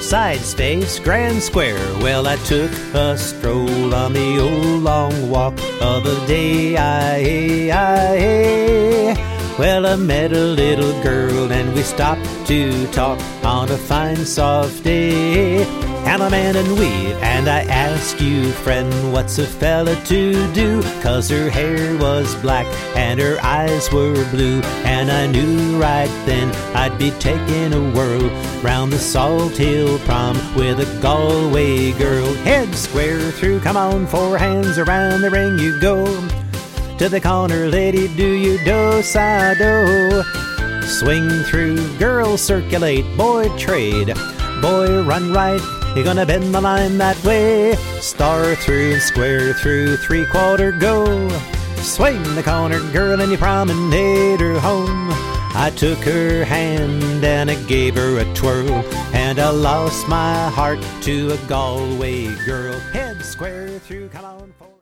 side space, grand square. Well, I took a stroll on the old long walk of the day. Well, I met a little girl and we stopped to talk on a fine soft day. And a man and weave, and I asked you, friend, what's a fella to do? 'Cause her hair was black and her eyes were blue, and I knew right then I'd be taking a whirl round the Salt Hill Prom with a Galway girl. Head square through, come on, 4 hands around the ring you go. To the corner, lady, do you do-sa-do. Swing through, girl circulate, boy trade. Boy run right, you're gonna bend the line that way. Star through and square through, 3/4 go. Swing the corner, girl, and you promenade her home. I took her hand and I gave her a twirl, and I lost my heart to a Galway girl. Head square through, come on.